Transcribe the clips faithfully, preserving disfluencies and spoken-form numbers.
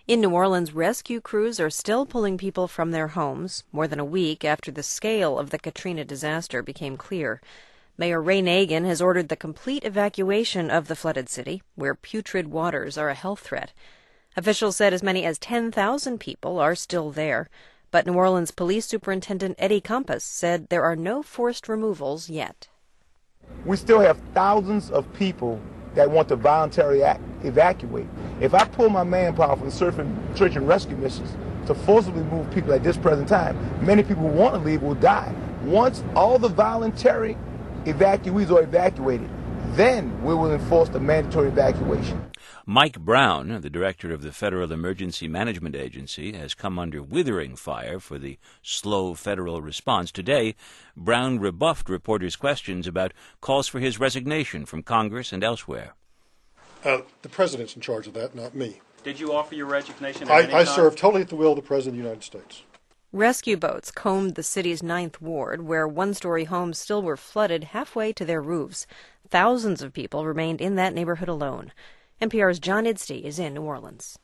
In New Orleans, rescue crews are still pulling people from their homes, more than a week after the scale of the Katrina disaster became clear. Mayor Ray Nagin has ordered the complete evacuation of the flooded city, where putrid waters are a health threat. Officials said as many as ten thousand people are still there, but New Orleans Police Superintendent Eddie Compass said there are no forced removals yet. We still have thousands of people that want to voluntarily act, evacuate. If I pull my manpower from search and, search and rescue missions to forcibly move people at this present time, many people who want to leave will die. Once all the voluntary evacuees are evacuated, then we will enforce the mandatory evacuation. Mike Brown, the director of the Federal Emergency Management Agency, has come under withering fire for the slow federal response. Today, Brown rebuffed reporters' questions about calls for his resignation from Congress and elsewhere. Uh, the president's in charge of that, not me. Did you offer your resignation? I, I serve totally at the will of the President of the United States. Rescue boats combed the city's ninth ward, where one-story homes still were flooded halfway to their roofs. Thousands of people remained in that neighborhood alone. N P R's John Idstey is in New Orleans.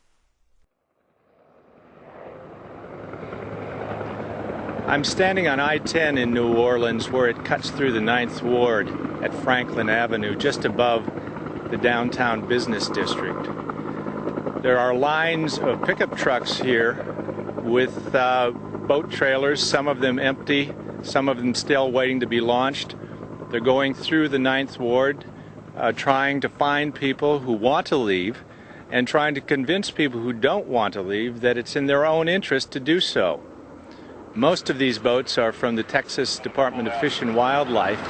I'm standing on I ten in New Orleans, where it cuts through the ninth Ward at Franklin Avenue, just above the downtown business district. There are lines of pickup trucks here with uh, boat trailers, some of them empty, some of them still waiting to be launched. They're going through the ninth Ward, uh, trying to find people who want to leave and trying to convince people who don't want to leave that it's in their own interest to do so. Most of these boats are from the Texas Department of Fish and Wildlife.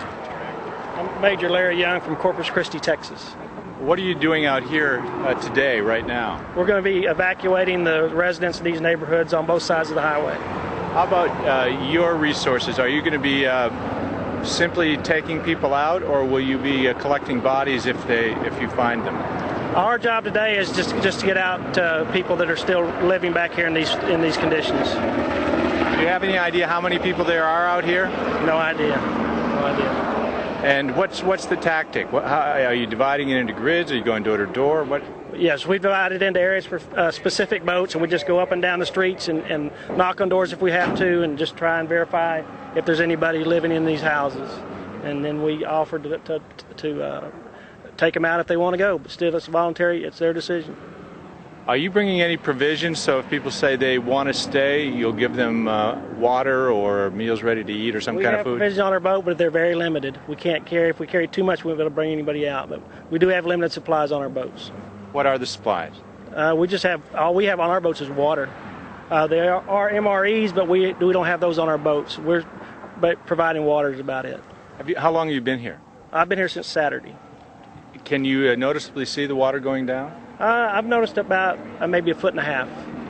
I'm Major Larry Young from Corpus Christi, Texas. What are you doing out here uh, today, right now? We're going to be evacuating the residents of these neighborhoods on both sides of the highway. How about uh, your resources? Are you going to be uh, simply taking people out, or will you be uh, collecting bodies if they if you find them? Our job today is just just to get out uh, people that are still living back here in these in these conditions. Do you have any idea how many people there are out here? No idea. No idea. And what's what's the tactic? What, how, are you dividing it into grids? Are you going door to door? What? Yes, we've divided into areas for uh, specific boats, and we just go up and down the streets and, and knock on doors if we have to, and just try and verify if there's anybody living in these houses. And then we offer to to, to uh, take them out if they want to go. But still, it's voluntary. It's their decision. Are you bringing any provisions, so if people say they want to stay, you'll give them uh, water or meals ready to eat or some we kind of of food? We have provisions on our boat, but they're very limited. We can't carry, if we carry too much, we won't be able to bring anybody out. But we do have limited supplies on our boats. What are the supplies? Uh, we just have, all we have on our boats is water. Uh, there are M R Es, but we we don't have those on our boats. We're but providing water is about it. Have you, how long have you been here? I've been here since Saturday. Can you uh, noticeably see the water going down? Uh, I've noticed about uh, maybe a foot and a half.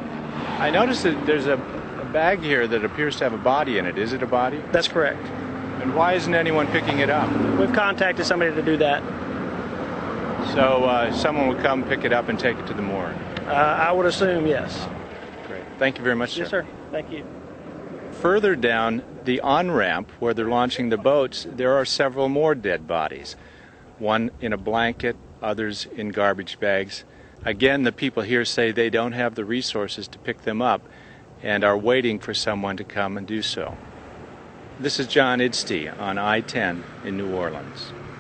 I noticed that there's a, a bag here that appears to have a body in it. Is it a body? That's correct. And why isn't anyone picking it up? We've contacted somebody to do that. So uh, someone would come pick it up and take it to the morgue? Uh, I would assume, yes. Great. Thank you very much, sir. Yes, sir. Thank you. Further down the on-ramp where they're launching the boats, there are several more dead bodies. One in a blanket, others in garbage bags. Again, the people here say they don't have the resources to pick them up and are waiting for someone to come and do so. This is John Idstey on I ten in New Orleans.